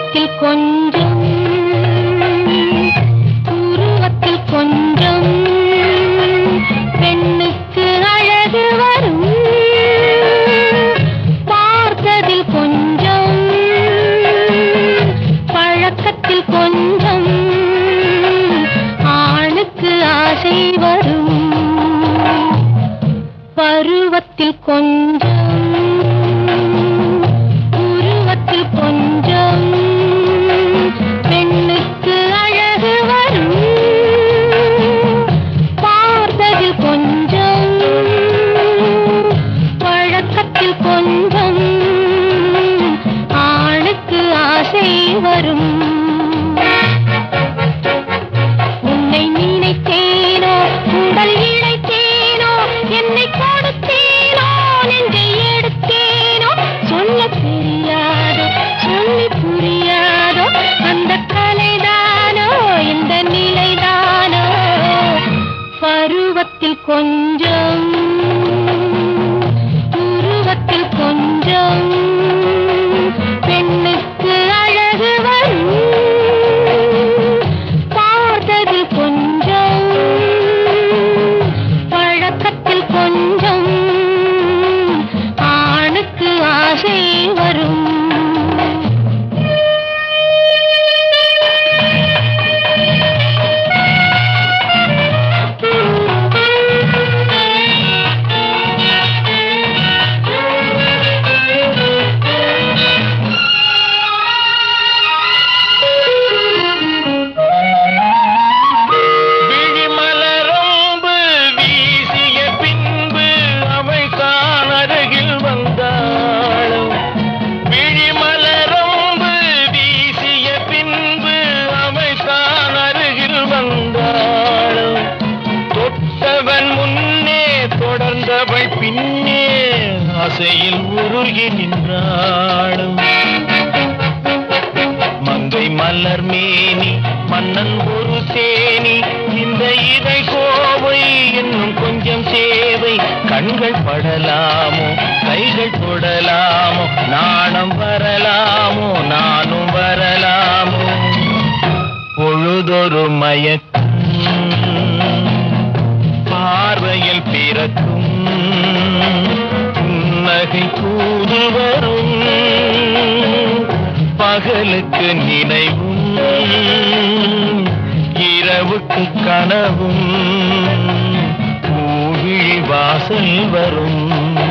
உருவத்தில் கொஞ்சம் உருவத்தில் கொஞ்சம் பெண்ணுக்கு அழகு வரும். பார்த்ததில் கொஞ்சம் பழக்கத்தில் கொஞ்சம் ஆணுக்கு ஆசை வரும். பருவத்தில் கொஞ்சம் உருவத்தில் கொஞ்சம் பெண்ணுக்கு அழகு வரும். பார்த்ததில் கொஞ்சம் பழக்கத்தில் கொஞ்சம் ஆணுக்கு ஆசை வரும். உன்னை நினைத்தேனோ உடல் இழைத்தேனோ என்னை கொடுத்தேனோ நெஞ்சை எடுத்தேனோ சொல்ல தெரியாதோ சொல்லி புரியாதோ அந்த கலைதானோ இந்த நிலைதானோ. பருவத்தில் கொஞ்சம் உருவத்தில் கொஞ்சம் பெண்ணுக்கு அழகு வரும். பார்த்ததில் கொஞ்சம் பழக்கத்தில் கொஞ்சம் ஆணுக்கு ஆசை வரும். பின்னே ஆசையில் உருகி நின்றாளும். மங்கை மலர் மேனி மன்னன் ஒரு தேனி இந்த இதை கோவை இன்னும் கொஞ்சம் சேவை. கண்கள் படலாமோ கைகள் தொடலாமோ நாணம் வரலாமோ நானும் வரலாமோ. பொழுதொரு மயக்கம் பார்வையில் பிறக்கும் புன்னகை கூடு வரும். பகலுக்கு நினைவும் இரவுக்கு கனவும் பூவிழி வாசல் வரும்.